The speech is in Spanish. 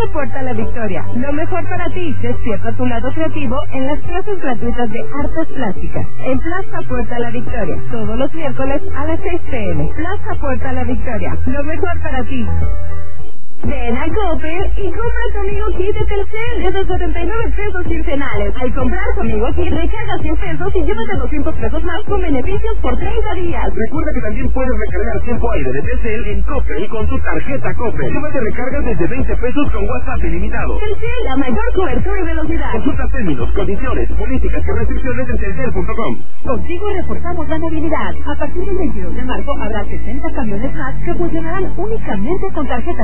Puerta La Victoria. Lo mejor para ti, despierta tu lado creativo en las clases gratuitas de artes plásticas. En Plaza Puerta La Victoria, todos los miércoles a las 6 p.m. Plaza Puerta La Victoria. Lo mejor para ti. Ven a Coppel y compra tu Amigo Kit de Telcel desde 79 pesos quincenales. Al comprar tu Amigo Kit, recarga 100 pesos y llévate 200 pesos más con beneficios por 30 días. Recuerda que también puedes recargar tiempo aire de Telcel en Coppel con tu tarjeta Coppel. Llévate recargas desde 20 pesos con WhatsApp ilimitado. Telcel, la mayor cobertura y velocidad. Consulta términos, condiciones, políticas y restricciones en telcel.com. Contigo reforzamos la movilidad. A partir del 22 de marzo habrá 60 camiones más que funcionarán únicamente con tarjeta